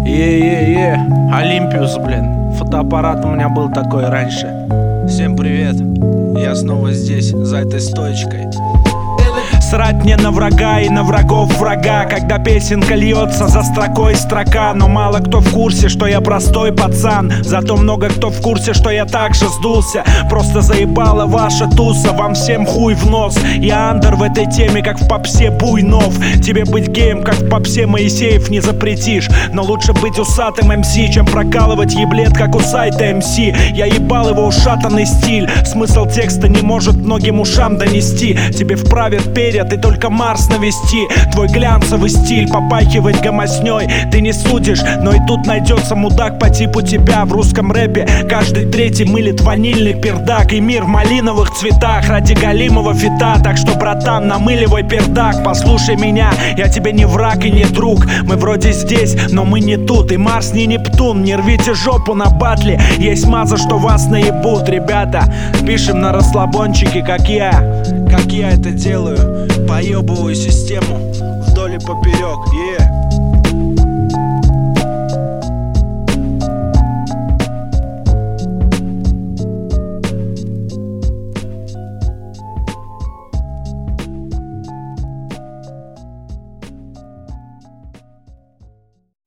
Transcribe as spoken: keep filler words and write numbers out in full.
Е-е-е, Олимпиус, блин. Фотоаппарат у меня был такой раньше. Всем привет, я снова здесь, за этой стоечкой. Срать мне на врага и на врагов врага, когда песенка льется за строкой строка. Но мало кто в курсе, что я простой пацан. Зато много кто в курсе, что я также сдулся. Просто заебала ваша туса, вам всем хуй в нос. Я андер в этой теме, как в попсе Буйнов. Тебе быть геем, как в попсе Моисеев, не запретишь. Но лучше быть усатым эм си, чем прокалывать еблет, как у сайта эм си. Я ебал его ушатанный стиль. Смысл текста не может многим ушам донести. Тебе вправят перья, ты только Марс навести. Твой глянцевый стиль попахивает гомоснёй. Ты не судишь, но и тут найдется мудак по типу тебя. В русском рэпе каждый третий мылит ванильный пердак. И мир в малиновых цветах ради голимого фита. Так что, братан, намыливай пердак. Послушай меня, я тебе не враг и не друг. Мы вроде здесь, но мы не тут. И Марс не Нептун, не рвите жопу на батле. Есть маза, что вас наебут, ребята. Пишем на расслабончике, как я, как я это делаю. Поебываю систему вдоль и поперек, yeah.